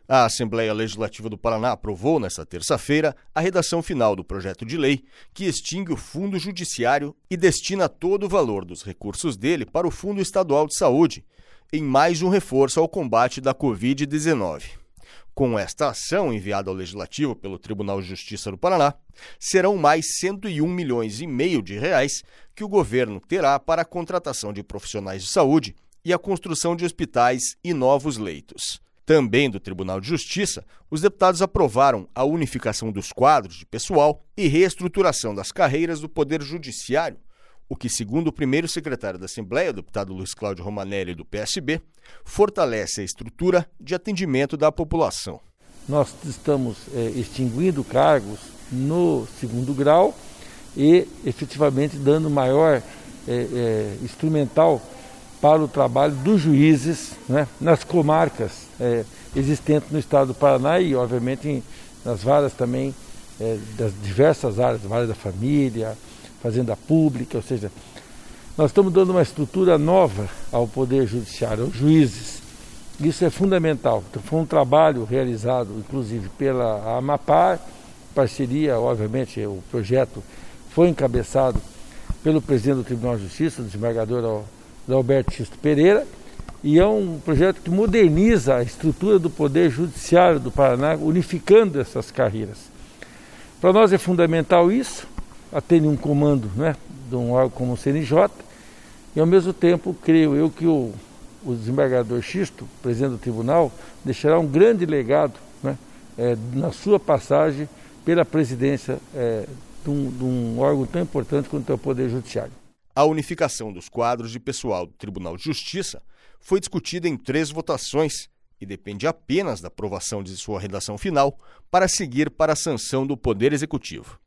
A Assembleia Legislativa do Paraná aprovou, nesta terça-feira, a redação final do projeto de lei que extingue o Fundo Judiciário e destina todo o valor dos recursos dele para o Fundo Estadual de Saúde, em mais um reforço ao combate da Covid-19. Com esta ação enviada ao Legislativo pelo Tribunal de Justiça do Paraná, serão mais 101 milhões e meio de reais que o governo terá para a contratação de profissionais de saúde e a construção de hospitais e novos leitos. Também do Tribunal de Justiça, os deputados aprovaram a unificação dos quadros de pessoal e reestruturação das carreiras do Poder Judiciário, o que, segundo o primeiro secretário da Assembleia, o deputado Luiz Cláudio Romanelli, do PSB, fortalece a estrutura de atendimento da população. Nós estamos extinguindo cargos no segundo grau e, efetivamente, dando maior instrumental para o trabalho dos juízes, né, nas comarcas existentes no estado do Paraná e, obviamente, nas varas também das diversas áreas, vara da família, fazenda pública, ou seja, nós estamos dando uma estrutura nova ao Poder Judiciário, aos juízes. Isso é fundamental. Então, foi um trabalho realizado, inclusive, pela Amapar, parceria, obviamente, o projeto foi encabeçado pelo presidente do Tribunal de Justiça, o desembargador Alberto Xisto Pereira, e é um projeto que moderniza a estrutura do Poder Judiciário do Paraná, unificando essas carreiras. Para nós é fundamental isso, atende um comando, né, de um órgão como o CNJ, e ao mesmo tempo, creio eu que o desembargador Xisto, presidente do tribunal, deixará um grande legado, né, na sua passagem pela presidência de um órgão tão importante quanto é o Poder Judiciário. A unificação dos quadros de pessoal do Tribunal de Justiça foi discutida em 3 votações e depende apenas da aprovação de sua redação final para seguir para a sanção do Poder Executivo.